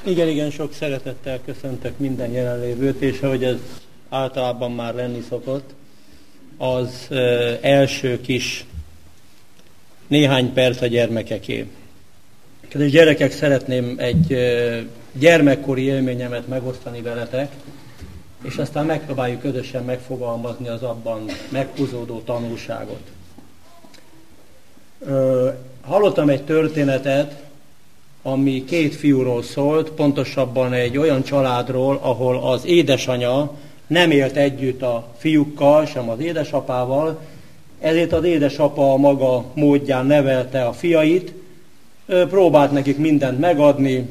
Igen, sok szeretettel köszöntök minden jelenlévőt, és ahogy ez általában már lenni szokott, az első kis néhány perc a gyermekeké. Kedves gyerekek, szeretném egy gyermekkori élményemet megosztani veletek, és aztán megpróbáljuk közösen megfogalmazni az abban meghúzódó tanulságot. Hallottam egy történetet, ami két fiúról szólt, pontosabban egy olyan családról, ahol az édesanya nem élt együtt a fiúkkal, sem az édesapával, ezért az édesapa a maga módján nevelte a fiait, próbált nekik mindent megadni,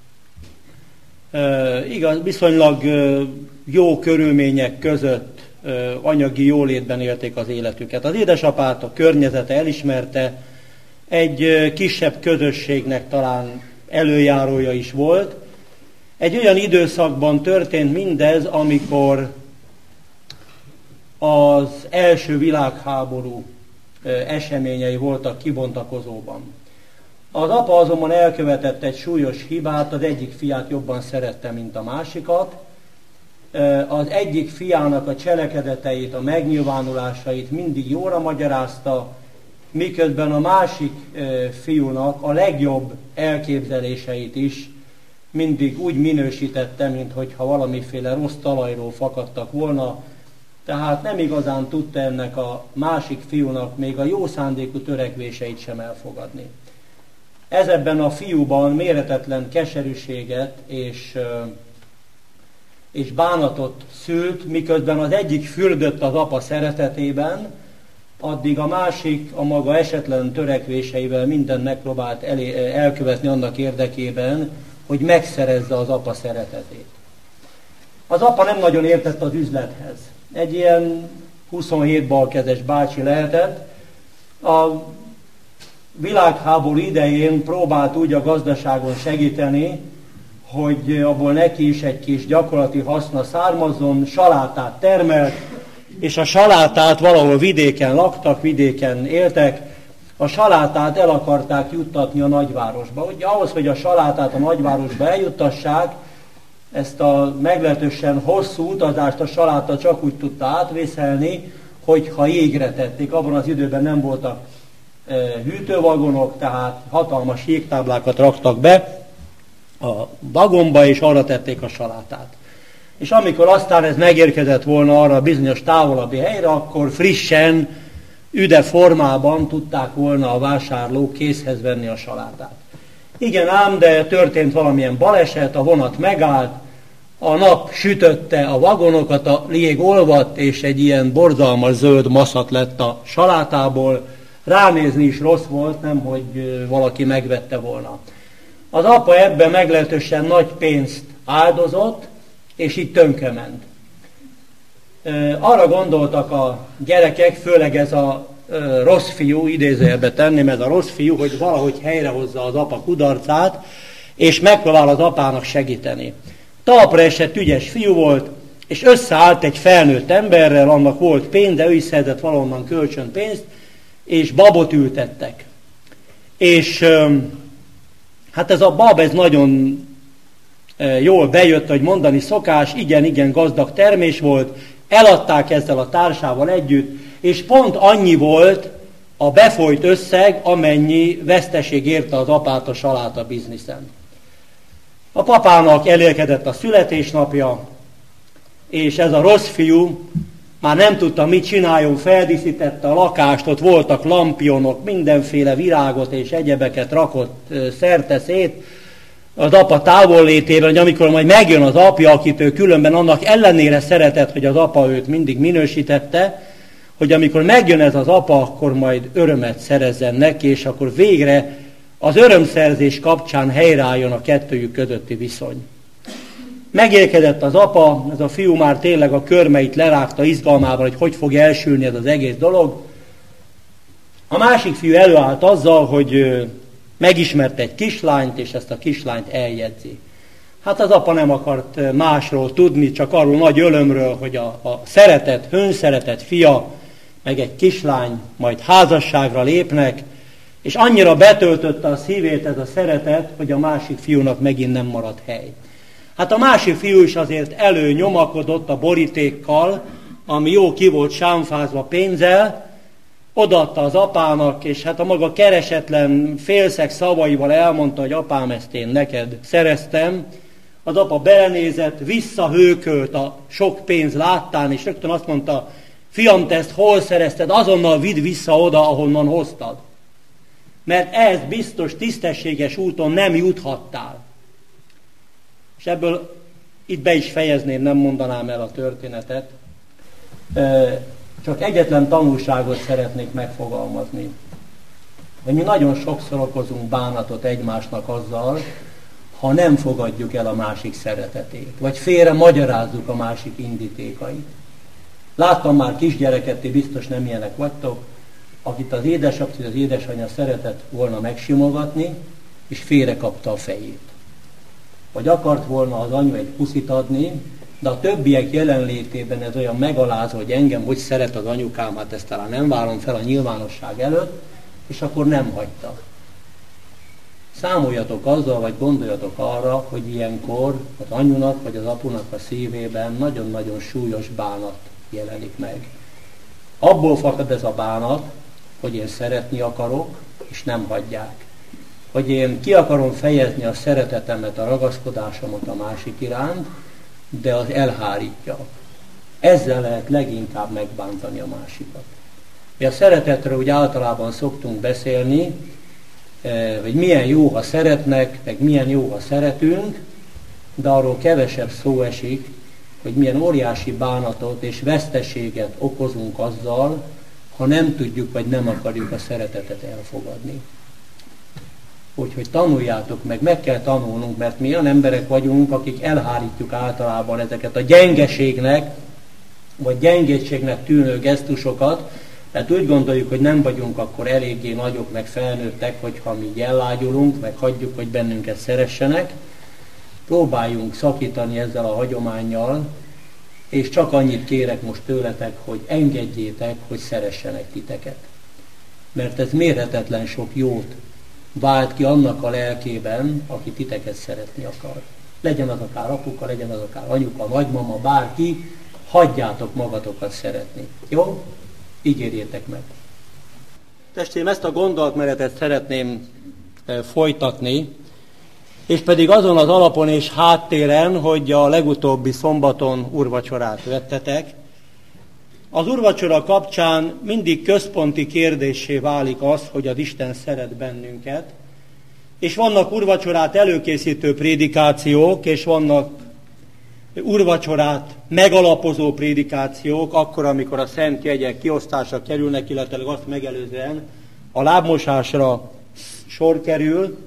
igaz, viszonylag jó körülmények között anyagi jólétben élték az életüket. Az édesapát a környezete elismerte, egy kisebb közösségnek talán előjárója is volt. Egy olyan időszakban történt mindez, amikor az első világháború eseményei voltak kibontakozóban. Az apa azonban elkövetett egy súlyos hibát, az egyik fiát jobban szerette, mint a másikat. Az egyik fiának a cselekedeteit, a megnyilvánulásait mindig jóra magyarázta, miközben a másik fiúnak a legjobb elképzeléseit is mindig úgy minősítette, minthogyha valamiféle rossz talajról fakadtak volna, tehát nem igazán tudta ennek a másik fiúnak még a jó szándékú törekvéseit sem elfogadni. Ez ebben a fiúban méretetlen keserűséget és bánatot szült, miközben az egyik fürdött az apa szeretetében, addig a másik a maga esetlen törekvéseivel mindent megpróbált elkövetni annak érdekében, hogy megszerezze az apa szeretetét. Az apa nem nagyon értett az üzlethez. Egy ilyen 27 balkezes bácsi lehetett. A világháború idején próbált úgy a gazdaságon segíteni, hogy abból neki is egy kis gyakorlati haszna származzon, salátát termelt, és a salátát valahol vidéken laktak, vidéken éltek, a salátát el akarták juttatni a nagyvárosba. Ugye ahhoz, hogy a salátát a nagyvárosba eljuttassák, ezt a meglehetősen hosszú utazást a saláta csak úgy tudta átvészelni, hogyha jégre tették. Abban az időben nem voltak hűtővagonok, tehát hatalmas jégtáblákat raktak be a vagonba, és arra tették a salátát. És amikor aztán ez megérkezett volna arra a bizonyos távolabbi helyre, akkor frissen, üde formában tudták volna a vásárlók készhez venni a salátát. Igen ám, de történt valamilyen baleset, a vonat megállt, a nap sütötte a vagonokat, a jég olvadt, és egy ilyen borzalmas zöld maszat lett a salátából. Ránézni is rossz volt, nemhogy valaki megvette volna. Az apa ebben meglehetősen nagy pénzt áldozott, és így tönkrement. Arra gondoltak a gyerekek, főleg ez a rossz fiú, idézőjelbe tenném, ez a rossz fiú, hogy valahogy helyrehozza az apa kudarcát, és megpróbál az apának segíteni. Talpra esett ügyes fiú volt, és összeállt egy felnőtt emberrel, annak volt pénz, de ő is szerzett valahonnan kölcsönpénzt, és babot ültettek. És hát ez a bab, ez nagyon jól bejött, hogy mondani szokás, igen gazdag termés volt, eladták ezzel a társával együtt, és pont annyi volt a befolyt összeg, amennyi veszteség érte az apát a saláta bizniszen. A papának elérkezett a születésnapja, és ez a rossz fiú már nem tudta, mit csináljon, feldíszítette a lakást, ott voltak lampionok, mindenféle virágot és egyebeket rakott szerte szét, az apa távollétében, hogy amikor majd megjön az apja, akit ő különben annak ellenére szeretett, hogy az apa őt mindig minősítette, hogy amikor megjön ez az apa, akkor majd örömet szerezzen neki, és akkor végre az örömszerzés kapcsán helyreálljon a kettőjük közötti viszony. Megérkezett az apa, ez a fiú már tényleg a körmeit lerágta izgalmával, hogy fog elsülni ez az egész dolog. A másik fiú előállt azzal, hogy megismerte egy kislányt, és ezt a kislányt eljegyzi. Hát az apa nem akart másról tudni, csak arról nagy örömről, hogy a hőnszeretett fia, meg egy kislány majd házasságra lépnek, És annyira betöltötte a szívét ez a szeretet, hogy a másik fiúnak megint nem maradt hely. Hát a másik fiú is azért előnyomakodott a borítékkal, ami jó ki volt sámfázva pénzzel, odaadta az apának, és hát a maga keresetlen félszeg szavaival elmondta, hogy apám, ezt én neked szereztem. Az apa belenézett, visszahőkölt a sok pénz láttán, és rögtön azt mondta, fiam, te ezt hol szerezted, azonnal vidd vissza oda, ahonnan hoztad. Mert ez biztos tisztességes úton nem juthattál. És ebből itt be is fejezném, nem mondanám el a történetet. Csak egyetlen tanulságot szeretnék megfogalmazni. Hogy mi nagyon sokszor okozunk bánatot egymásnak azzal, ha nem fogadjuk el a másik szeretetét, vagy félre magyarázzuk a másik indítékait. Láttam már kisgyereket, ti biztos nem ilyenek vagytok, akit az édesapja, az édesanyja szeretett volna megsimogatni, és félrekapta a fejét. Vagy akart volna az anya egy puszit adni, de a többiek jelenlétében ez olyan megalázó, hogy engem hogy szeret az anyukám, hát ezt talán nem vállom fel a nyilvánosság előtt, és akkor nem hagyta. Számoljatok azzal, vagy gondoljatok arra, hogy ilyenkor az anyunak, vagy az apunak a szívében nagyon-nagyon súlyos bánat jelenik meg. Abból fakad ez a bánat, hogy én szeretni akarok, és nem hagyják. Hogy én ki akarom fejezni a szeretetemet, a ragaszkodásomat a másik iránt, de az elhárítja. Ezzel lehet leginkább megbántani a másikat. Mi a szeretetről úgy általában szoktunk beszélni, hogy milyen jó, ha szeretnek, meg milyen jó, ha szeretünk, de arról kevesebb szó esik, hogy milyen óriási bánatot és veszteséget okozunk azzal, ha nem tudjuk, vagy nem akarjuk a szeretetet elfogadni. Úgyhogy tanuljátok meg kell tanulnunk, mert mi olyan emberek vagyunk, akik elhárítjuk általában ezeket a gyengeségnek, vagy gyengétségnek tűnő gesztusokat, mert úgy gondoljuk, hogy nem vagyunk akkor eléggé nagyok, meg felnőttek, hogyha mi ellágyulunk, meg hagyjuk, hogy bennünket szeressenek. Próbáljunk szakítani ezzel a hagyománnyal, és csak annyit kérek most tőletek, hogy engedjétek, hogy szeressenek titeket. Mert ez mérhetetlen sok jót vált ki annak a lelkében, aki titeket szeretni akar. Legyen az akár apuka, legyen az akár anyuka, nagymama, bárki, hagyjátok magatokat szeretni. Jó? Ígérjétek meg. Testvérem, ezt a gondolatmenetet szeretném folytatni, és pedig azon az alapon és háttéren, hogy a legutóbbi szombaton úrvacsorát vettetek. Az úrvacsora kapcsán mindig központi kérdéssé válik az, hogy az Isten szeret bennünket, és vannak úrvacsorát előkészítő prédikációk, és vannak úrvacsorát megalapozó prédikációk, akkor, amikor a szent jegyek kiosztásra kerülnek, illetve azt megelőzően a lábmosásra sor kerül,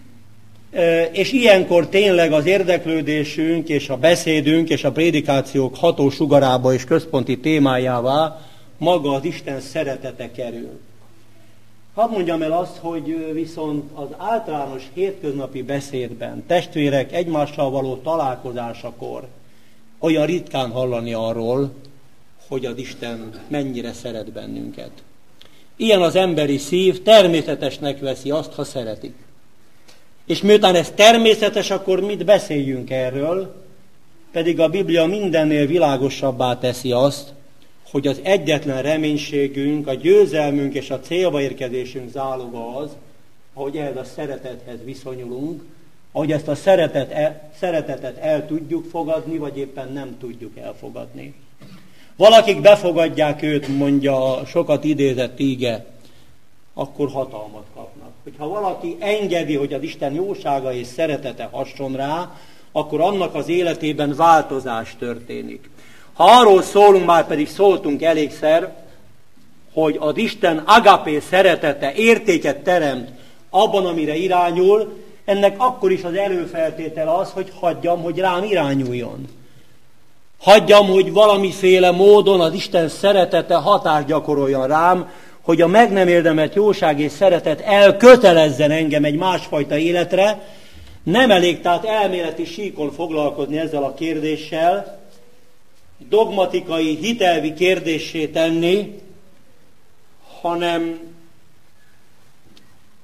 és ilyenkor tényleg az érdeklődésünk és a beszédünk és a prédikációk hatósugarába és központi témájává maga az Isten szeretete kerül. Hadd mondjam el azt, hogy viszont az általános hétköznapi beszédben, testvérek egymással való találkozásakor olyan ritkán hallani arról, hogy az Isten mennyire szeret bennünket. Ilyen az emberi szív, természetesnek veszi azt, ha szeretik. És miután ez természetes, akkor mit beszéljünk erről? Pedig a Biblia mindennél világosabbá teszi azt, hogy az egyetlen reménységünk, a győzelmünk és a célba érkezésünk záloga az, ahogy ehhez a szeretethez viszonyulunk, ahogy ezt a szeretetet el tudjuk fogadni, vagy éppen nem tudjuk elfogadni. Valakik befogadják őt, mondja a sokat idézett íge, akkor hatalmat kapnak. Hogyha valaki engedi, hogy az Isten jósága és szeretete hasson rá, akkor annak az életében változás történik. Ha arról szólunk, már pedig szóltunk elégszer, hogy az Isten agapé szeretete értéket teremt abban, amire irányul, ennek akkor is az előfeltétele az, hogy hagyjam, hogy rám irányuljon. Hagyjam, hogy valamiféle módon az Isten szeretete hatást gyakoroljon rám, hogy a meg nem érdemelt jóság és szeretet elkötelezzen engem egy másfajta életre. Nem elég tehát elméleti síkon foglalkozni ezzel a kérdéssel, dogmatikai, hitelvi kérdéssé tenni, hanem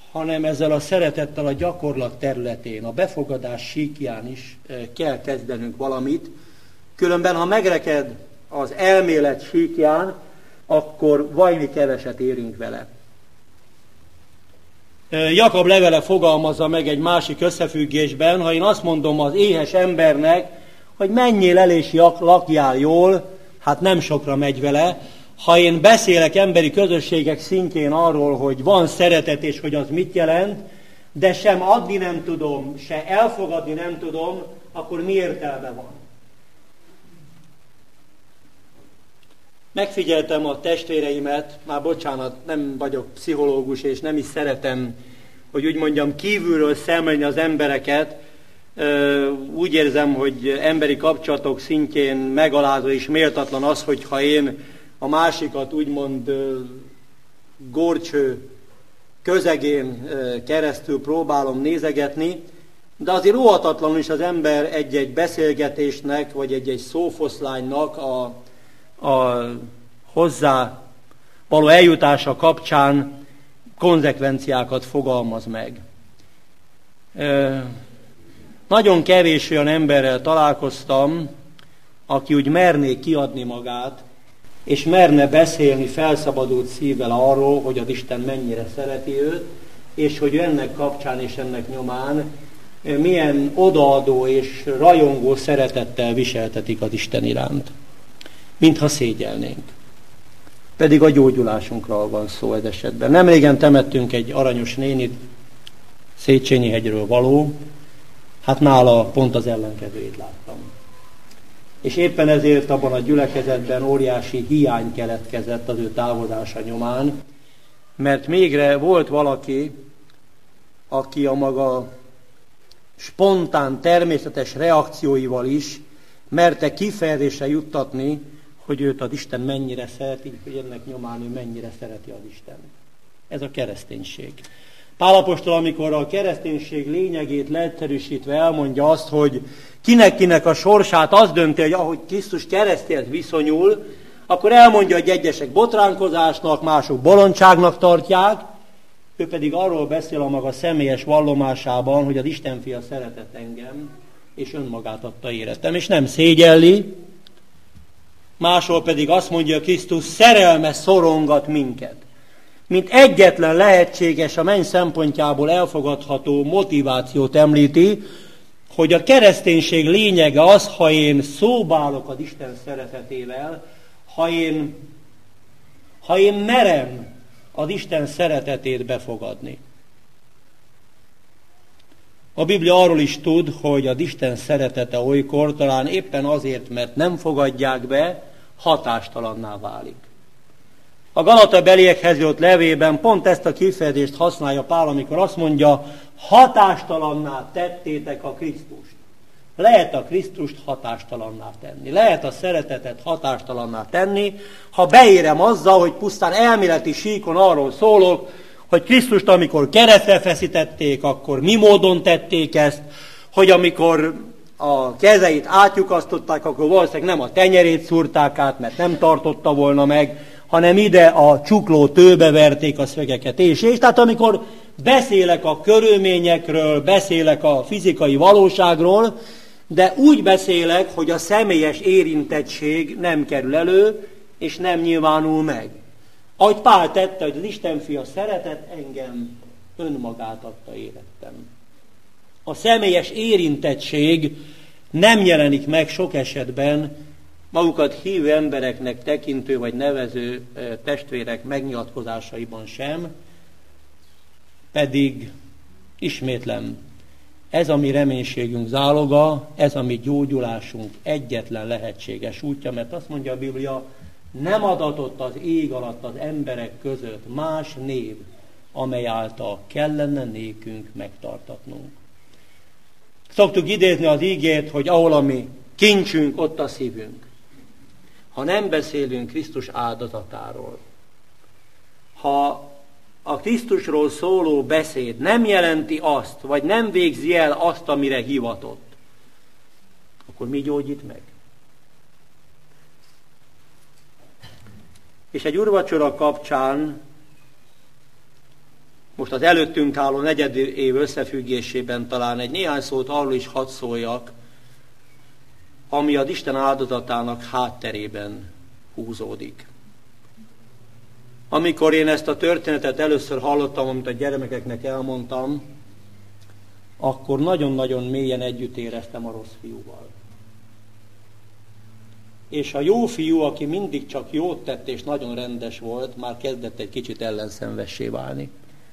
hanem ezzel a szeretettel a gyakorlat területén, a befogadás síkján is kell kezdenünk valamit. Különben, ha megreked az elmélet síkján, akkor vajmi keveset érünk vele. Jakab levele fogalmazza meg egy másik összefüggésben, ha én azt mondom az éhes embernek, hogy menjél el és lakjál jól, hát nem sokra megy vele. Ha én beszélek emberi közösségek szintjén arról, hogy van szeretet és hogy az mit jelent, de sem adni nem tudom, se elfogadni nem tudom, akkor mi értelme van? Megfigyeltem a testvéreimet, már bocsánat, nem vagyok pszichológus, és nem is szeretem, hogy úgy mondjam, kívülről szemlélni az embereket. Úgy érzem, hogy emberi kapcsolatok szintjén megalázó és méltatlan az, hogyha én a másikat úgymond górcső közegén keresztül próbálom nézegetni, de azért óhatatlanul is az ember egy-egy beszélgetésnek, vagy egy-egy szófoszlánynak a hozzá való eljutása kapcsán konzekvenciákat fogalmaz meg. Nagyon kevés olyan emberrel találkoztam, aki úgy merné kiadni magát, és merne beszélni felszabadult szívvel arról, hogy az Isten mennyire szereti őt, és hogy ennek kapcsán és ennek nyomán milyen odaadó és rajongó szeretettel viseltetik az Isten iránt. Mintha szégyelnénk. Pedig a gyógyulásunkról van szó ez esetben. Nemrégen temettünk egy aranyos nénit, Széchenyi-hegyről való, hát nála pont az ellenkezőjét láttam. És éppen ezért abban a gyülekezetben óriási hiány keletkezett az ő távozása nyomán, mert mégre volt valaki, aki a maga spontán, természetes reakcióival is merte kifejezésre juttatni, hogy őt az Isten mennyire szereti, hogy ennek nyomán ő mennyire szereti az Isten. Ez a kereszténység. Pál apostol, amikor a kereszténység lényegét leegyszerűsítve elmondja azt, hogy kinek-kinek a sorsát az dönti, hogy ahogy Krisztus keresztéhez viszonyul, akkor elmondja, hogy egyesek botránkozásnak, mások bolondságnak tartják, ő pedig arról beszél a maga személyes vallomásában, hogy az Isten fia szeretett engem, és önmagát adta életem, és nem szégyelli. Máshol pedig azt mondja, hogy Krisztus szerelme szorongat minket. Mint egyetlen lehetséges, a menny szempontjából elfogadható motivációt említi, hogy a kereszténység lényege az, ha én szóba állok az Isten szeretetével, ha én merem az Isten szeretetét befogadni. A Biblia arról is tud, hogy az Isten szeretete olykor talán éppen azért, mert nem fogadják be, hatástalanná válik. A Galatabeliekhez jött levélben pont ezt a kifejezést használja Pál, amikor azt mondja, hatástalanná tettétek a Krisztust. Lehet a Krisztust hatástalanná tenni. Lehet a szeretetet hatástalanná tenni, ha beérem azzal, hogy pusztán elméleti síkon arról szólok, hogy Krisztust, amikor keresztre feszítették, akkor mi módon tették ezt, hogy amikor a kezeit átlyukasztották, akkor valószínűleg nem a tenyerét szúrták át, mert nem tartotta volna meg, hanem ide a csukló tőbe verték a szögeket, és. Tehát amikor beszélek a körülményekről, beszélek a fizikai valóságról, de úgy beszélek, hogy a személyes érintettség nem kerül elő, és nem nyilvánul meg. Ahogy Pál tette, hogy az Isten fia szeretett engem, önmagát adta életem. A személyes érintettség nem jelenik meg sok esetben magukat hívő embereknek tekintő vagy nevező testvérek megnyilatkozásaiban sem, pedig ismétlem, ez a mi reménységünk záloga, ez a mi gyógyulásunk egyetlen lehetséges útja, mert azt mondja a Biblia, nem adatott az ég alatt az emberek között más név, amely által kellene nékünk megtartatnunk. Szoktuk idézni az ígét, hogy ahol a mi kincsünk, ott a szívünk. Ha nem beszélünk Krisztus áldozatáról, ha a Krisztusról szóló beszéd nem jelenti azt, vagy nem végzi el azt, amire hivatott, akkor mi gyógyít meg? És egy úrvacsora kapcsán most az előttünk álló negyedik év összefüggésében talán egy néhány szót arról is hadd szóljak, ami az Isten áldozatának hátterében húzódik. Amikor én ezt a történetet először hallottam, amit a gyermekeknek elmondtam, akkor nagyon-nagyon mélyen együtt éreztem a rossz fiúval. És a jó fiú, aki mindig csak jót tett és nagyon rendes volt, már kezdett egy kicsit ellenszenvessé válni.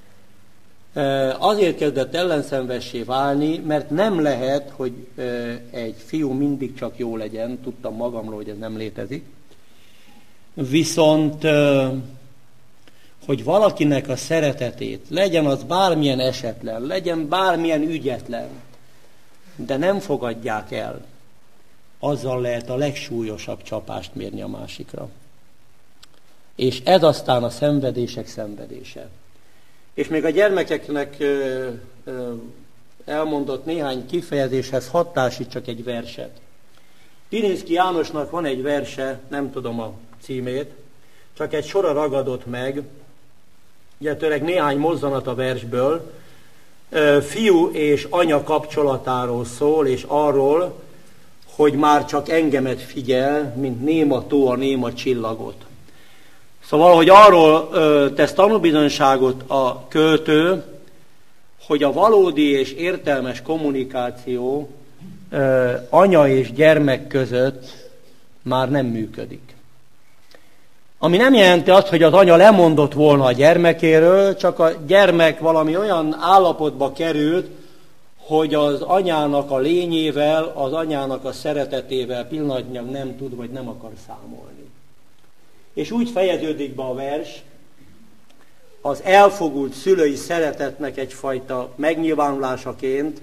Azért kezdett ellenszenvessé válni, mert nem lehet, hogy egy fiú mindig csak jó legyen, tudtam magamról, hogy ez nem létezik. Viszont, hogy valakinek a szeretetét, legyen az bármilyen esetlen, legyen bármilyen ügyetlen, de nem fogadják el, azzal lehet a legsúlyosabb csapást mérni a másikra. És ez aztán a szenvedések szenvedése. És még a gyermekeknek elmondott néhány kifejezéshez hadd társítsak egy verset. Pirinszky Jánosnak van egy verse, nem tudom a címét, csak egy sora ragadott meg, illetőleg néhány mozzanat a versből, fiú és anya kapcsolatáról szól, és arról, hogy már csak engemet figyel, mint néma tó a néma csillagot. Szóval, hogy arról tesz tanúbizonyságot a költő, hogy a valódi és értelmes kommunikáció anya és gyermek között már nem működik. Ami nem jelenti azt, hogy az anya lemondott volna a gyermekéről, csak a gyermek valami olyan állapotba került, hogy az anyának a lényével, az anyának a szeretetével pillanatnyilag nem tud, vagy nem akar számolni. És úgy fejeződik be a vers, az elfogult szülői szeretetnek egyfajta megnyilvánulásaként,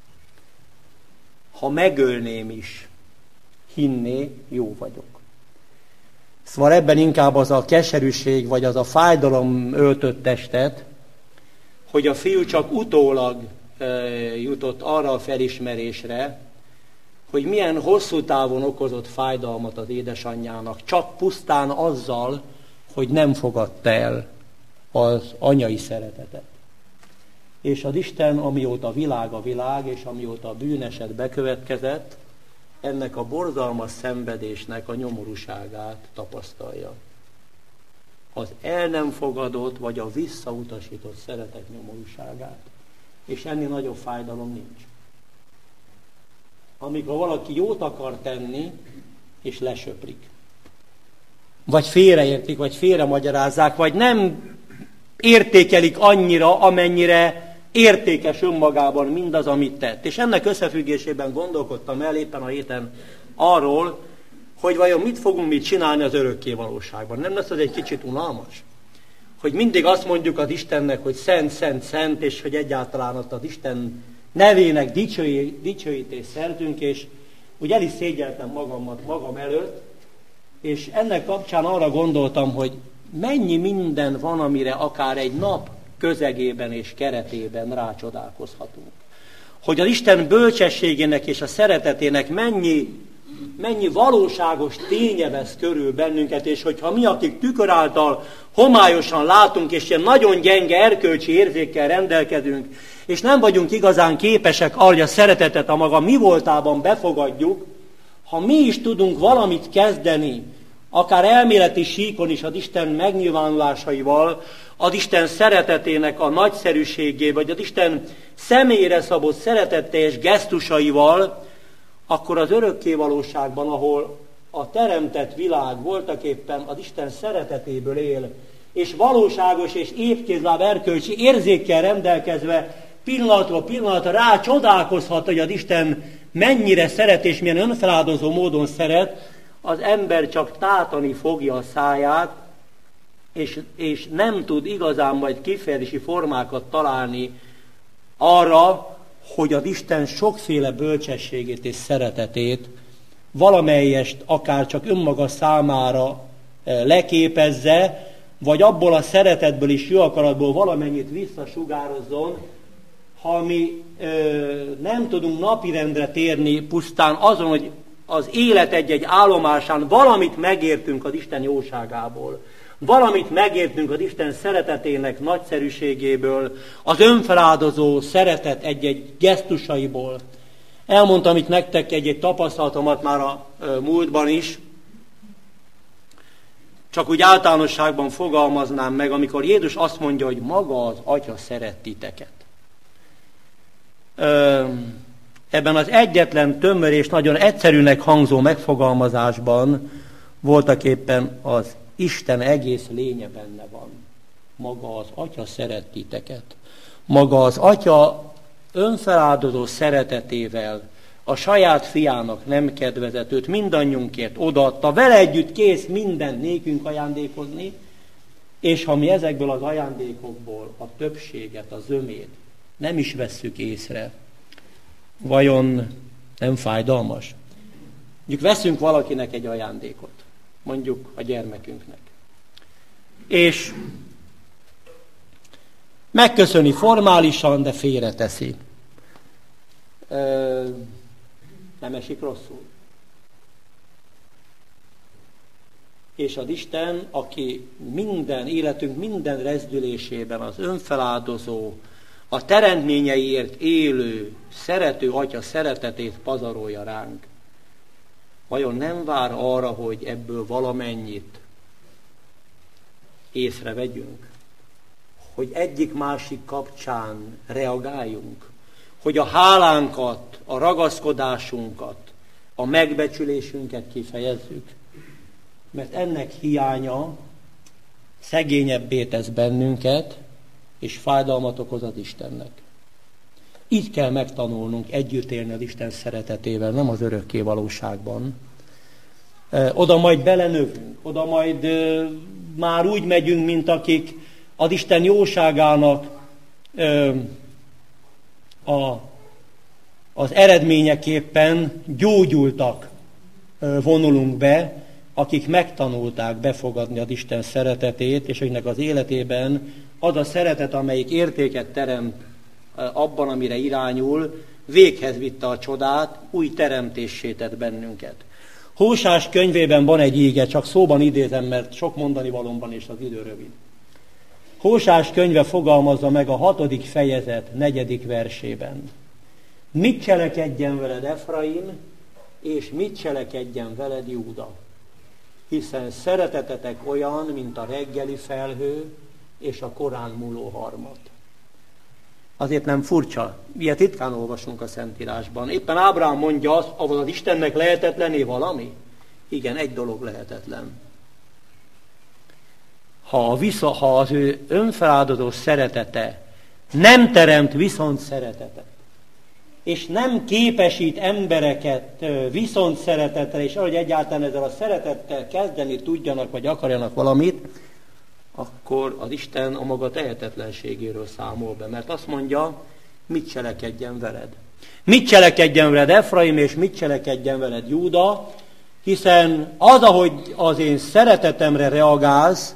ha megölném is, hinné, jó vagyok. Szóval ebben inkább az a keserűség, vagy az a fájdalom öltött testet, hogy a fiú csak utólag jutott arra a felismerésre, hogy milyen hosszú távon okozott fájdalmat az édesanyjának, csak pusztán azzal, hogy nem fogadta el az anyai szeretetet. És az Isten, amióta világ a világ, és amióta a bűneset bekövetkezett, ennek a borzalmas szenvedésnek a nyomorúságát tapasztalja. Az el nem fogadott, vagy a visszautasított szeretet nyomorúságát. És ennél nagyobb fájdalom nincs. Amikor valaki jót akar tenni, és lesöprik. Vagy félreértik, vagy félremagyarázzák, vagy nem értékelik annyira, amennyire értékes önmagában mindaz, amit tett. És ennek összefüggésében gondolkodtam el éppen a héten arról, hogy vajon mit fogunk mi csinálni az örökké valóságban. Nem lesz az egy kicsit unalmas? Hogy mindig azt mondjuk az Istennek, hogy szent, szent, szent, és hogy egyáltalán ott az Isten nevének dicsőítést szerzünk, és úgy el is szégyeltem magam előtt, és ennek kapcsán arra gondoltam, hogy mennyi minden van, amire akár egy nap közegében és keretében rácsodálkozhatunk. Hogy az Isten bölcsességének és a szeretetének mennyi valóságos ténye vesz körül bennünket, és hogyha mi, akik tükör által homályosan látunk, és ilyen nagyon gyenge erkölcsi érzékkel rendelkezünk, és nem vagyunk igazán képesek arra, hogy a szeretetet a maga mi voltában befogadjuk, ha mi is tudunk valamit kezdeni, akár elméleti síkon is az Isten megnyilvánulásaival, az Isten szeretetének a nagyszerűségével, vagy az Isten személyre szabott szeretetteljes gesztusaival, akkor az örökké valóságban, ahol a teremtett világ voltaképpen az Isten szeretetéből él, és valóságos és épkézláb erkölcsi érzékkel rendelkezve pillanatról pillanatra rá csodálkozhat, hogy az Isten mennyire szeret és milyen önfeláldozó módon szeret, az ember csak tátani fogja a száját, és nem tud igazán majd kifejezési formákat találni arra, hogy az Isten sokféle bölcsességét és szeretetét valamelyest akár csak önmaga számára leképezze, vagy abból a szeretetből és jó akaratból valamennyit visszasugározzon, ha mi nem tudunk napirendre térni pusztán azon, hogy az élet egy-egy állomásán valamit megértünk az Isten jóságából, valamit megértünk az Isten szeretetének nagyszerűségéből, az önfeláldozó szeretet egy-egy gesztusaiból. Elmondtam itt nektek egy-egy tapasztalatomat már a múltban is, csak úgy általánosságban fogalmaznám meg, amikor Jézus azt mondja, hogy maga az Atya szeret titeket. Ebben az egyetlen tömör és nagyon egyszerűnek hangzó megfogalmazásban voltaképpen az Isten egész lénye benne van. Maga az Atya szeret titeket. Maga az Atya önfeláldozó szeretetével a saját fiának nem kedvezett, őt mindannyiunkért odaadta, vele együtt kész mindent nékünk ajándékozni, és ha mi ezekből az ajándékokból a többséget, a zömét nem is vesszük észre, vajon nem fájdalmas? Mondjuk veszünk valakinek egy ajándékot, mondjuk a gyermekünknek, és megköszöni formálisan, de félreteszi. Nem esik rosszul. És az Isten, aki minden életünk minden rezdülésében az önfeláldozó, a teremtményeiért élő, szerető Atya szeretetét pazarolja ránk, vajon nem vár arra, hogy ebből valamennyit észrevegyünk? Hogy egyik-másik kapcsán reagáljunk? Hogy a hálánkat, a ragaszkodásunkat, a megbecsülésünket kifejezzük? Mert ennek hiánya szegényebbé tesz bennünket, és fájdalmat okoz az Istennek. Így kell megtanulnunk együtt élni az Isten szeretetével, nem az örökké valóságban. Oda majd belenövünk, oda majd már úgy megyünk, mint akik az Isten jóságának az eredményeképpen gyógyultak vonulunk be, akik megtanulták befogadni az Isten szeretetét, és akiknek az életében az a szeretet, amelyik értéket teremt abban, amire irányul, véghez vitte a csodát, új teremtéssé tett bennünket. Hósás könyvében van egy íge, csak szóban idézem, mert sok mondani valóban és az idő rövid. Hósás könyve fogalmazza meg a 6. fejezet 4. versében. Mit cselekedjen veled Efraim, és mit cselekedjen veled Júda? Hiszen szeretetetek olyan, mint a reggeli felhő, és a korán múló harmat. Azért nem furcsa, ilyet ritkán olvasunk a Szentírásban. Éppen Ábrahám mondja azt, ahol az Istennek lehetetlené valami? Igen, egy dolog lehetetlen. Ha az ő önfeláldozó szeretete nem teremt viszont szeretetet, és nem képesít embereket viszont szeretetre, és ahogy egyáltalán ezzel a szeretettel kezdeni tudjanak, vagy akarjanak valamit, akkor az Isten a maga tehetetlenségéről számol be, mert azt mondja, mit cselekedjen veled. Mit cselekedjen veled Efraim, és mit cselekedjen veled Júda, hiszen az, ahogy az én szeretetemre reagálsz,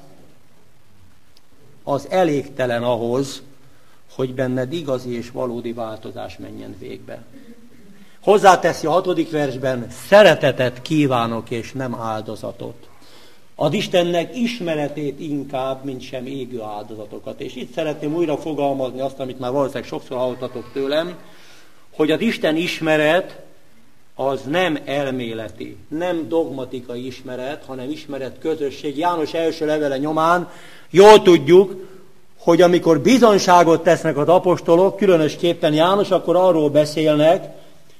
az elégtelen ahhoz, hogy benned igazi és valódi változás menjen végbe. Hozzáteszi a 6. versben, szeretetet kívánok, és nem áldozatot. Az Istennek ismeretét inkább, mint sem égő áldozatokat. És itt szeretném újra fogalmazni azt, amit már valószínűleg sokszor hallottatok tőlem, hogy az Isten ismeret az nem elméleti, nem dogmatikai ismeret, hanem ismeret közösség. János első levele nyomán jól tudjuk, hogy amikor bizonyságot tesznek az apostolok, különösképpen János, akkor arról beszélnek,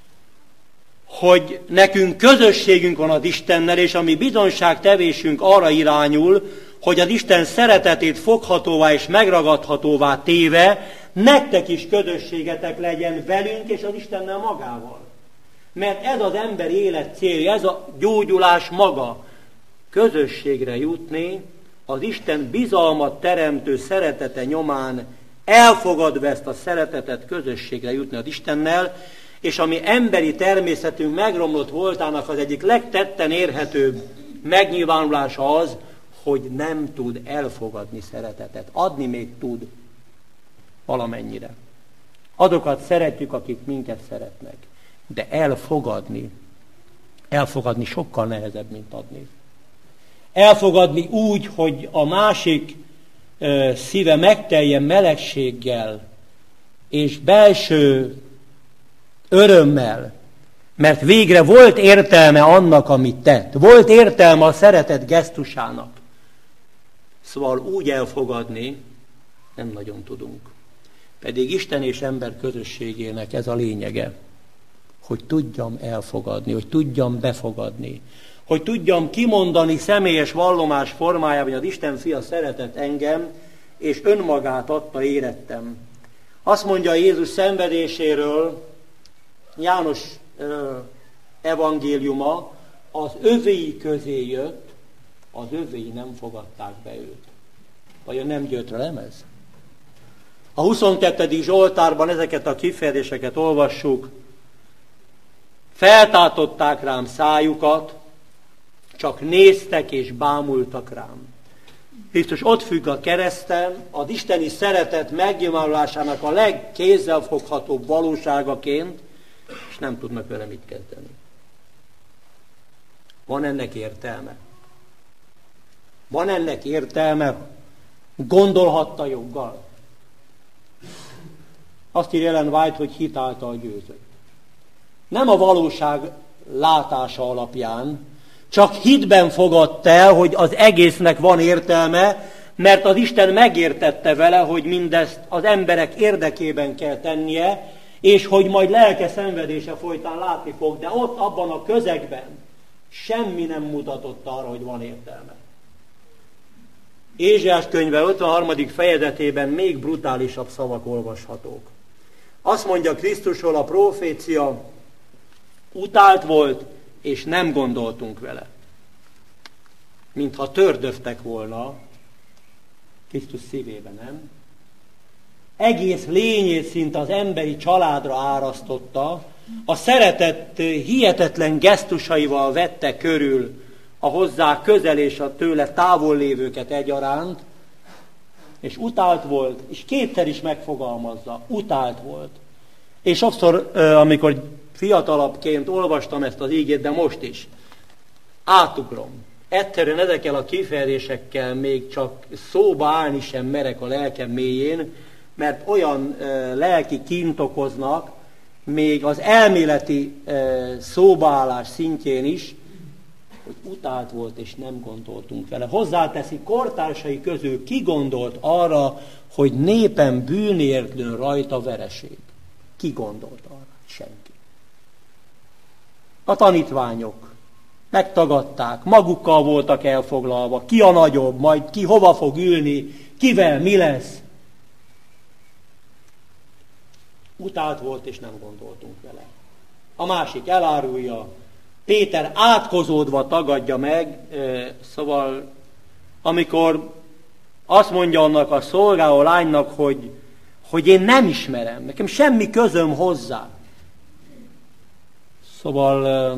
hogy nekünk közösségünk van az Istennel, és a mi bizonyságtevésünk arra irányul, hogy az Isten szeretetét foghatóvá és megragadhatóvá téve, nektek is közösségetek legyen velünk és az Istennel magával. Mert ez az ember élet célja, ez a gyógyulás maga, közösségre jutni, az Isten bizalmat teremtő szeretete nyomán elfogadva ezt a szeretetet, közösségre jutni az Istennel, és ami emberi természetünk megromlott voltának az egyik legtetten érhetőbb megnyilvánulása az, hogy nem tud elfogadni szeretetet. Adni még tud valamennyire. Azokat szeretjük, akik minket szeretnek, de elfogadni sokkal nehezebb, mint adni. elfogadni úgy, hogy a másik szíve megteljen melegséggel és belső örömmel, mert végre volt értelme annak, amit tett. Volt értelme a szeretet gesztusának. Szóval úgy elfogadni nem nagyon tudunk. Pedig Isten és ember közösségének ez a lényege, hogy tudjam elfogadni, hogy tudjam befogadni, hogy tudjam kimondani személyes vallomás formájában, hogy az Isten fia szeretett engem, és önmagát adta érettem. Azt mondja Jézus szenvedéséről, János evangéliuma, az övéi közé jött, az övéi nem fogadták be őt. Vajon nem győtt lemez? A 22. Zsoltárban ezeket a kifejezéseket olvassuk. Feltátották rám szájukat, csak néztek és bámultak rám. Krisztus ott függ a kereszten, az isteni szeretet megnyilvánulásának a legkézzelfoghatóbb valóságaként, és nem tudnak vele mit kezdeni. Van ennek értelme? Van ennek értelme? Gondolhatta joggal? Azt írja Ellen White, hogy hit által győzött. Nem a valóság látása alapján, csak hitben fogadt el, hogy az egésznek van értelme, mert az Isten megértette vele, hogy mindezt az emberek érdekében kell tennie, és hogy majd lelke szenvedése folytán látni fog, de ott abban a közegben semmi nem mutatott arra, hogy van értelme. Ézsaiás könyve 53. fejezetében még brutálisabb szavak olvashatók. Azt mondja Krisztusról a profécia, utált volt, és nem gondoltunk vele. Mintha tördöftek volna Krisztus szívében, nem? Egész lényét szinte az emberi családra árasztotta, a szeretet hihetetlen gesztusaival vette körül a hozzá közel és a tőle távol lévőket egyaránt, és utált volt, és kétszer is megfogalmazza, utált volt. És sokszor, amikor fiatalabbként olvastam ezt az ígét, de most is, átugrom. Egyszerűen ezekkel a kifejezésekkel még csak szóba állni sem merek a lelkem mélyén, mert olyan lelki kint okoznak, még az elméleti szóbaállás szintjén is, hogy utált volt, és nem gondoltunk vele. Hozzáteszi, kortársai közül ki gondolt arra, hogy népen bűnért lőn rajta vereség? Ki gondolt arra? Senki. A tanítványok megtagadták, magukkal voltak elfoglalva, ki a nagyobb, majd ki hova fog ülni, kivel mi lesz. Utált volt, és nem gondoltunk vele. A másik elárulja, Péter átkozódva tagadja meg, szóval amikor azt mondja annak a szolgáló lánynak, hogy én nem ismerem, nekem semmi közöm hozzá. Szóval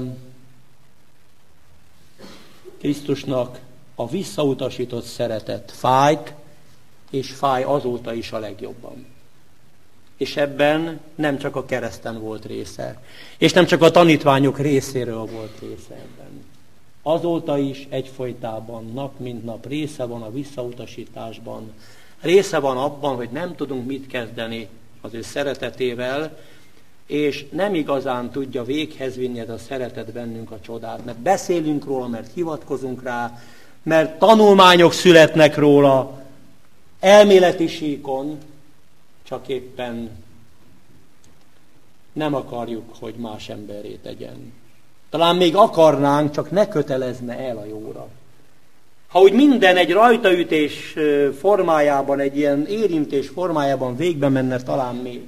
Krisztusnak a visszautasított szeretet fájt, és fáj azóta is a legjobban. És ebben nem csak a kereszten volt része, és nem csak a tanítványok részéről volt része ebben. Azóta is egyfolytában, nap mint nap része van a visszautasításban, része van abban, hogy nem tudunk mit kezdeni az ő szeretetével, és nem igazán tudja véghez vinni ez a szeretet bennünk a csodát, mert beszélünk róla, mert hivatkozunk rá, mert tanulmányok születnek róla, elméleti síkon, csak éppen nem akarjuk, hogy más emberré tegyen. Talán még akarnánk, csak ne kötelezne el a jóra. Ha úgy minden egy rajtaütés formájában, egy ilyen érintés formájában végbe menne, talán még.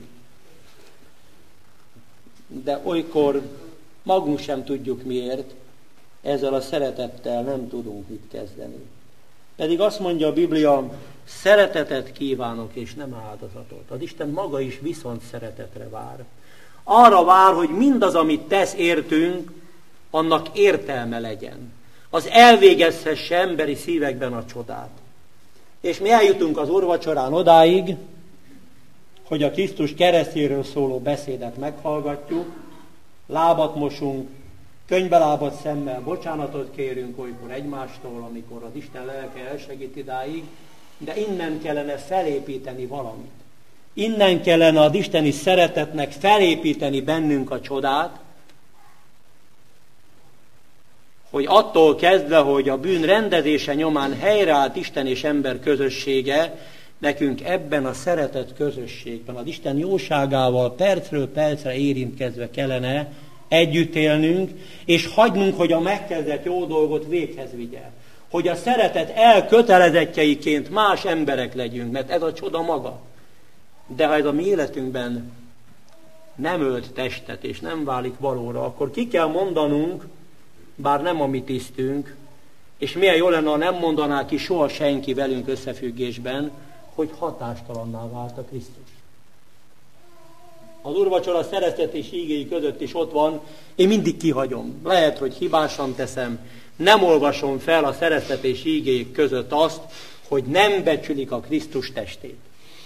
De olykor magunk sem tudjuk miért, ezzel a szeretettel nem tudunk mit kezdeni. Pedig azt mondja a Biblia, szeretetet kívánok, és nem áldozatot. Az Isten maga is viszont szeretetre vár. Arra vár, hogy mindaz, amit tesz értünk, annak értelme legyen. Az elvégezhesse emberi szívekben a csodát. És mi eljutunk az úrvacsorán odáig, hogy a Krisztus keresztjéről szóló beszédet meghallgatjuk, lábat mosunk, könybelábadt szemmel bocsánatot kérünk olykor egymástól, amikor az Isten lelke elsegít idáig, de innen kellene felépíteni valamit. Innen kellene az isteni szeretetnek felépíteni bennünk a csodát, hogy attól kezdve, hogy a bűn rendezése nyomán helyreállt Isten és ember közössége, nekünk ebben a szeretet közösségben, az Isten jóságával percről percre érintkezve kellene együtt élnünk, és hagynunk, hogy a megkezdett jó dolgot véghez vigye. Hogy a szeretet elkötelezettjeiként más emberek legyünk, mert ez a csoda maga. De ha ez a mi életünkben nem ölt testet, és nem válik valóra, akkor ki kell mondanunk, bár nem a mi tisztünk, és milyen jó lenne, ha nem mondaná ki soha senki velünk összefüggésben, hogy hatástalanná vált a Krisztus. Az úrvacsora szereztetés ígéi között is ott van, én mindig kihagyom. Lehet, hogy hibásan teszem, nem olvasom fel a szereztetés ígéi között azt, hogy nem becsülik a Krisztus testét.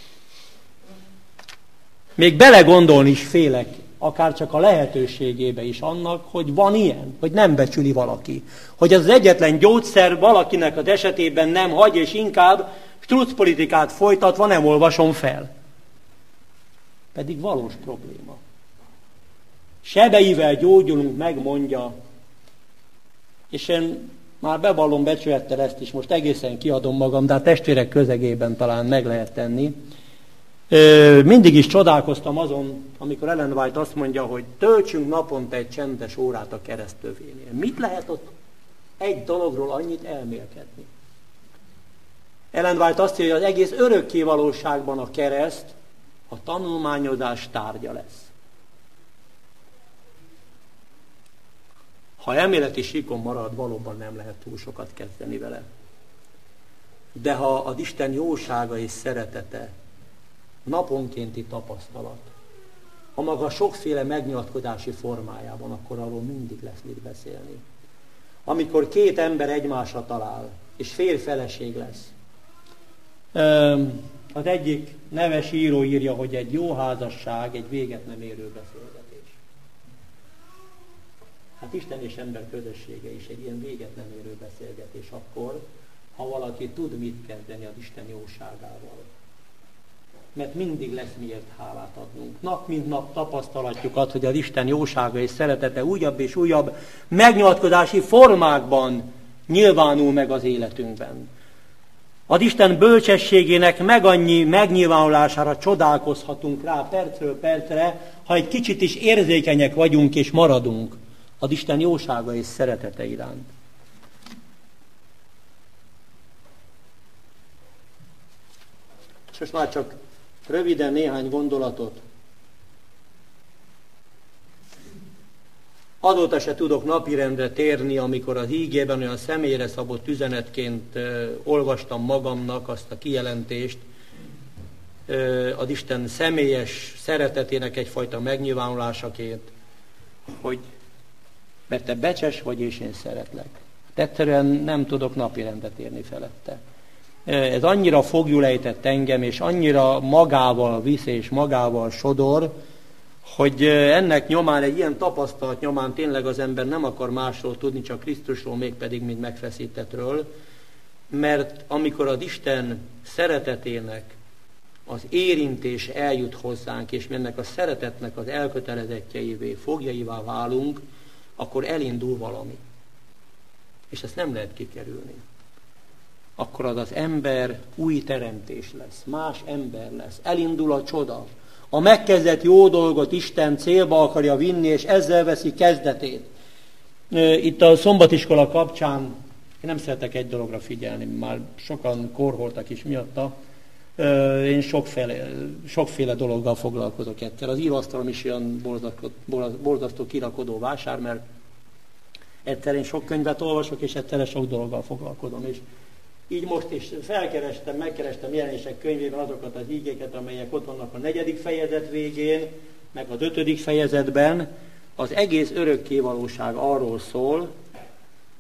Még belegondolni is félek, akár csak a lehetőségébe is annak, hogy van ilyen, hogy nem becsüli valaki. Hogy az egyetlen gyógyszer valakinek az esetében nem hagy, és inkább struccpolitikát folytatva nem olvasom fel. Pedig valós probléma. Sebeivel gyógyulunk meg, mondja, és én már bevallom becsülettel ezt is, most egészen kiadom magam, de a testvérek közegében talán meg lehet tenni. Mindig is csodálkoztam azon, amikor Ellen White azt mondja, hogy töltsünk naponta egy csendes órát a keresztövénél. Mit lehet ott egy dologról annyit elmélkedni? Ellen White azt írja, hogy az egész örökkévalóságban a kereszt a tanulmányozás tárgya lesz. Ha elméleti síkon marad, valóban nem lehet túl sokat kezdeni vele. De ha az Isten jósága és szeretete naponkénti tapasztalat, a maga sokféle megnyilatkozási formájában, akkor arról mindig lesz mit beszélni. Amikor két ember egymásra talál, és férj-feleség lesz. Az egyik neves író írja, hogy egy jó házasság egy véget nem érő beszélgetés. Hát Isten és ember közössége is egy ilyen véget nem érő beszélgetés akkor, ha valaki tud mit kezdeni az Isten jóságával. Mert mindig lesz miért hálát adnunk. Nap mint nap tapasztalatjuk azt, hogy az Isten jósága és szeretete újabb és újabb megnyilatkozási formákban nyilvánul meg az életünkben. Az Isten bölcsességének meg annyi megnyilvánulására csodálkozhatunk rá percről percre, ha egy kicsit is érzékenyek vagyunk és maradunk az Isten jósága és szeretete iránt. És most már csak röviden néhány gondolatot. Azóta se tudok napirendre térni, amikor az ígében olyan személyre szabott üzenetként olvastam magamnak azt a kijelentést, az Isten személyes szeretetének egyfajta megnyilvánulásaként, hogy mert te becses vagy, és én szeretlek. Egyszerűen nem tudok napirendre térni felette. Ez annyira foglyul ejtett engem, és annyira magával visz, és magával sodor, hogy ennek nyomán, egy ilyen tapasztalat nyomán tényleg az ember nem akar másról tudni, csak Krisztusról, mégpedig mint megfeszítettről, mert amikor az Isten szeretetének az érintés eljut hozzánk, és mi ennek a szeretetnek az elkötelezettjeivé, fogjaivá válunk, akkor elindul valami. És ezt nem lehet kikerülni. Akkor az ember új teremtés lesz, más ember lesz, elindul a csoda. A megkezdett jó dolgot Isten célba akarja vinni, és ezzel veszi kezdetét. Itt a szombatiskola kapcsán én nem szeretek egy dologra figyelni, már sokan korholtak is miatta. Én sokféle dologgal foglalkozok egyszer. Az íróasztalom is olyan borzasztó kirakodó vásár, mert egyszer én sok könyvet olvasok, és egyszerre sok dologgal foglalkozom. És így most is megkerestem jelenések könyvében azokat az ígéket, amelyek ott vannak a 4. fejezet végén, meg az 5. fejezetben. Az egész örökkévalóság arról szól,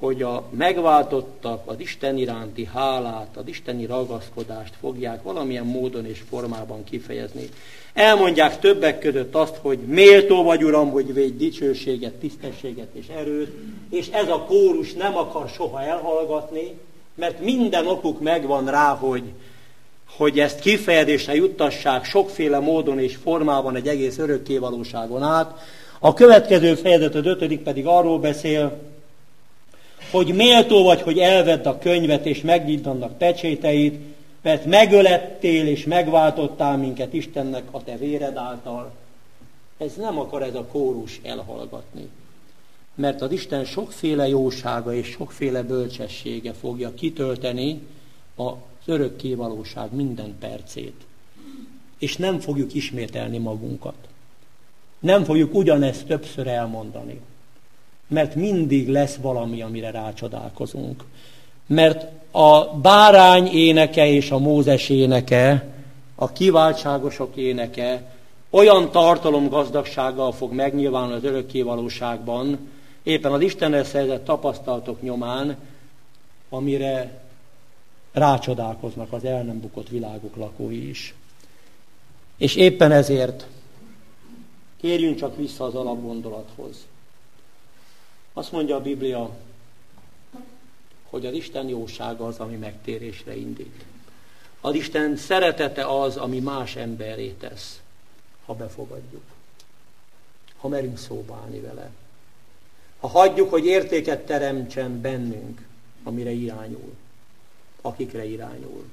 hogy a megváltottak az Isten iránti hálát, az isteni ragaszkodást fogják valamilyen módon és formában kifejezni. Elmondják többek között azt, hogy méltó vagy, Uram, hogy védj dicsőséget, tisztességet és erőt, és ez a kórus nem akar soha elhallgatni, mert minden okuk megvan rá, hogy ezt kifejezésre juttassák sokféle módon és formában egy egész örökkévalóságon át. A következő fejezet, az 5. pedig arról beszél, hogy méltó vagy, hogy elvedd a könyvet és megnyitd annak pecséteit, mert megölettél és megváltottál minket Istennek a te véred által. Ez nem akar ez a kórus elhallgatni. Mert az Isten sokféle jósága és sokféle bölcsessége fogja kitölteni az örökkévalóság minden percét. És nem fogjuk ismételni magunkat. Nem fogjuk ugyanezt többször elmondani. Mert mindig lesz valami, amire rácsodálkozunk. Mert a bárány éneke és a Mózes éneke, a kiváltságosok éneke olyan tartalomgazdagsággal fog megnyilvánulni az örökkévalóságban, éppen az Istennel szerzett tapasztalatok nyomán, amire rácsodálkoznak az el nem bukott világok lakói is. És éppen ezért kérjünk csak vissza az alapgondolathoz. Azt mondja a Biblia, hogy az Isten jósága az, ami megtérésre indít. Az Isten szeretete az, ami más emberré tesz, ha befogadjuk. Ha merünk szóba állni vele. Ha hagyjuk, hogy értéket teremtsen bennünk, amire irányul, akikre irányul.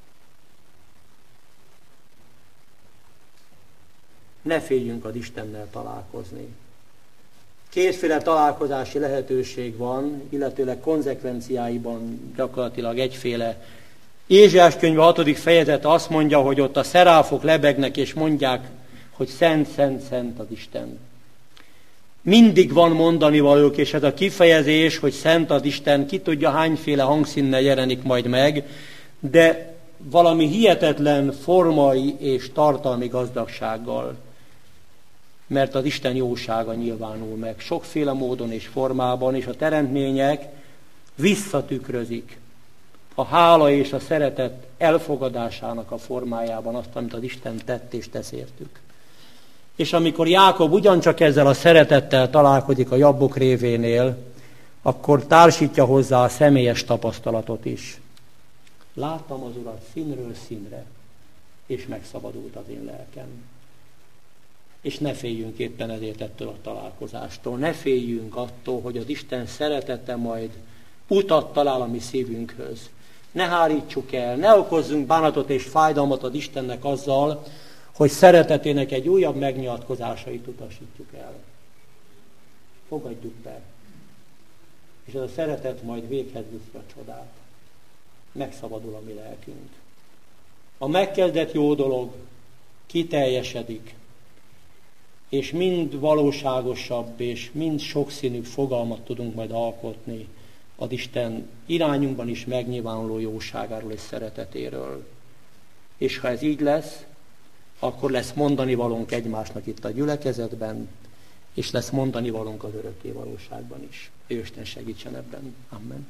Ne féljünk az Istennel találkozni. Kétféle találkozási lehetőség van, illetőleg konzekvenciáiban gyakorlatilag egyféle. Ézsaiás könyve 6. fejezet azt mondja, hogy ott a szeráfok lebegnek és mondják, hogy szent, szent, szent az Isten. Mindig van mondani valók, és ez a kifejezés, hogy szent az Isten, ki tudja hányféle hangszínnel jelenik majd meg, de valami hihetetlen formai és tartalmi gazdagsággal, mert az Isten jósága nyilvánul meg sokféle módon és formában, és a teremtmények visszatükrözik a hála és a szeretet elfogadásának a formájában azt, amit az Isten tett és tesz értük. És amikor Jákob ugyancsak ezzel a szeretettel találkozik a Jabbok révénél, akkor társítja hozzá a személyes tapasztalatot is. Láttam az Urat színről színre, és megszabadult az én lelkem. És ne féljünk éppen ezért ettől a találkozástól. Ne féljünk attól, hogy az Isten szeretete majd utat talál a mi szívünkhöz. Ne hárítsuk el, ne okozzunk bánatot és fájdalmat az Istennek azzal, hogy szeretetének egy újabb megnyilatkozásait utasítjuk el. Fogadjuk be. És ez a szeretet majd véghez viszi a csodát. Megszabadul a mi lelkünk. A megkezdett jó dolog kiteljesedik, és mind valóságosabb, és mind sokszínűbb fogalmat tudunk majd alkotni az Isten irányunkban is megnyilvánuló jóságáról és szeretetéről. És ha ez így lesz, akkor lesz mondani valónk egymásnak itt a gyülekezetben, és lesz mondani valónk az örökkévalóságban is. Ő Isten segítsen ebben. Amen.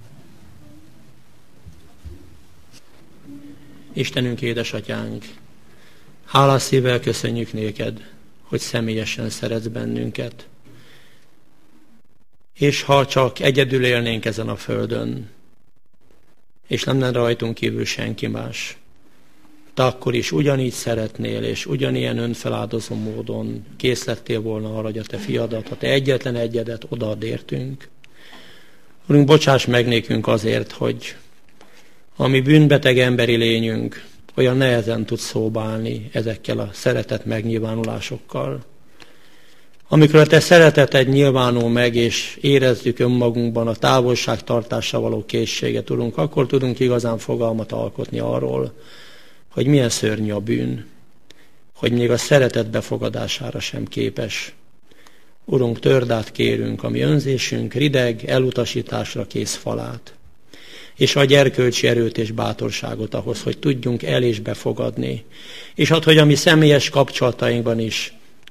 Istenünk, édesatyánk, hálás szívvel köszönjük néked, hogy személyesen szeretsz bennünket. És ha csak egyedül élnénk ezen a földön, és nem lenne rajtunk kívül senki más, de akkor is ugyanígy szeretnél, és ugyanilyen önfeláldozó módon kész lettél volna arra, hogy a te fiadat, a te egyetlen egyedet odaad értünk. Urunk, bocsáss meg nékünk azért, hogy a mi bűnbeteg emberi lényünk olyan nehezen tud szóba állni ezekkel a szeretet megnyilvánulásokkal. Amikor a te szereteted nyilvánul meg, és érezzük önmagunkban a távolságtartásra való készséget, Urunk, akkor tudunk igazán fogalmat alkotni arról, hogy milyen szörnyű a bűn, hogy még a szeretet befogadására sem képes. Urunk, törd át kérünk a mi önzésünk rideg, elutasításra kész falát, és adj erkölcsi erőt és bátorságot ahhoz, hogy tudjunk el és befogadni, és add, hogy a mi személyes kapcsolatainkban is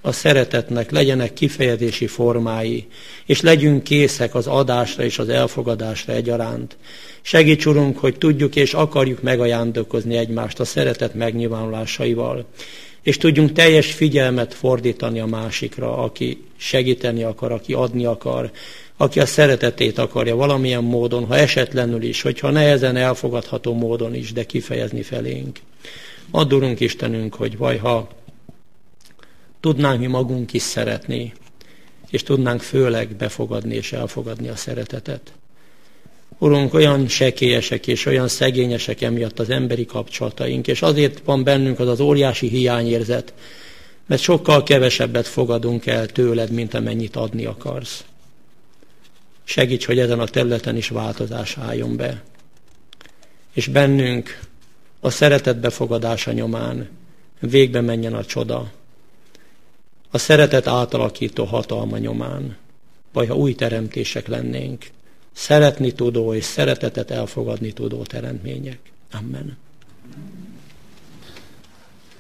a szeretetnek legyenek kifejezési formái, és legyünk készek az adásra és az elfogadásra egyaránt. Segíts, Urunk, hogy tudjuk és akarjuk megajándékozni egymást a szeretet megnyilvánulásaival, és tudjunk teljes figyelmet fordítani a másikra, aki segíteni akar, aki adni akar, aki a szeretetét akarja valamilyen módon, ha esetlenül is, hogyha nehezen elfogadható módon is, de kifejezni felénk. Add, Urunk Istenünk, hogy ha tudnánk mi magunk is szeretni, és tudnánk főleg befogadni és elfogadni a szeretetet. Urunk, olyan sekélyesek és olyan szegényesek emiatt az emberi kapcsolataink, és azért van bennünk az óriási hiányérzet, mert sokkal kevesebbet fogadunk el tőled, mint amennyit adni akarsz. Segíts, hogy ezen a területen is változás álljon be. És bennünk a szeretet befogadása nyomán végbe menjen a csoda. A szeretet átalakító hatalma nyomán, vagy ha új teremtések lennénk, szeretni tudó és szeretetet elfogadni tudó teremtmények. Amen.